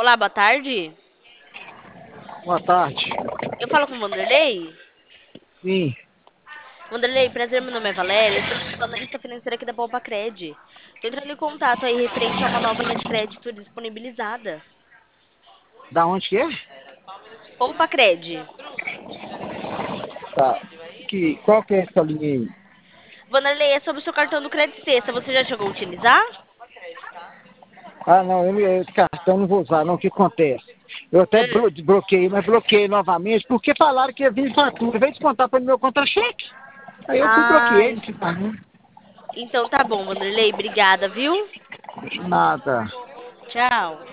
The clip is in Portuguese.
Olá, boa tarde. Boa tarde. Eu falo com o Vanderlei. Sim, Vanderlei, prazer, meu nome é Valéria. Sou analista financeira aqui da Poupacred. Tô entrando em contato aí referente a uma nova linha de crédito disponibilizada. da onde que é? Poupacred. Tá. Qual que é essa linha aí? Vanderlei, é sobre o seu cartão do Crédito Sexta. Você já chegou a utilizar? Ah, não, esse cartão não vou usar, não. O que acontece? Eu até bloqueei, mas bloqueei novamente, porque falaram que ia vir fatura, veio descontar para o meu contra-cheque. Aí eu fui Ah, bloqueei esse cartão. então tá bom, Vanderlei. Obrigada, viu? Nada. Tchau.